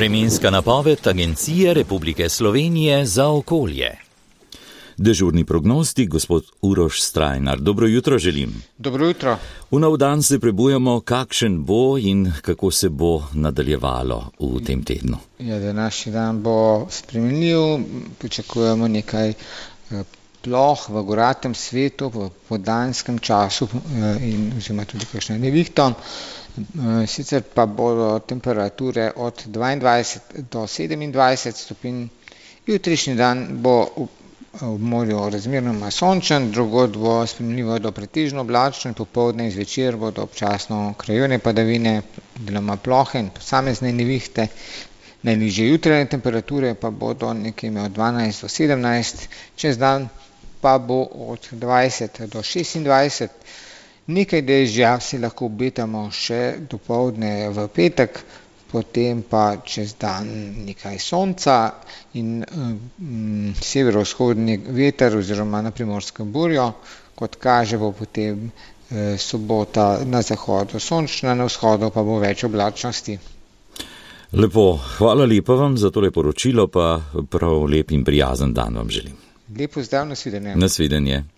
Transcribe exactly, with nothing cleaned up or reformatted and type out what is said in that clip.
Vremenska napoved Agencije Republike Slovenije za okolje. Dežurni prognostik, gospod Uroš Strajnar. Dobro jutro želim. Dobro jutro. V nov dan se prebujamo, kakšen bo in kako se bo nadaljevalo v tem tednu. Ja, današnji dan bo spremenljiv, pričakujemo nekaj ploh v goratem svetu, v podanskem času in oziroma tudi kakšno nevihto. Sicer pa bodo temperature od dvaindvajset do sedemindvajset stopinj. Jutrišnji dan bo v morju razmeroma sončen, drugod bo spremljivo do pretežno oblačno in popoldne in zvečer bodo občasno krajevne padavine, deloma plohe in posamezne nevihte. Najnižje jutranje temperature pa bodo nekje od dvanajst do sedemnajst, čez dan pa bo od dvajset do šestindvajset. Nekaj dežja si lahko obetamo še dopoldne v petek, potem pa čez dan nekaj sonca in um, severovzhodni veter oziroma na Primorskem burjo. Kot kaže, bo potem eh, sobota na zahodu sončna, na vzhodu pa bo več oblačnosti. Lepo, hvala lepa vam za tole poročilo, pa prav lep in prijazen dan vam želim. Lep pozdrav, nasvidenje. Nasvidenje.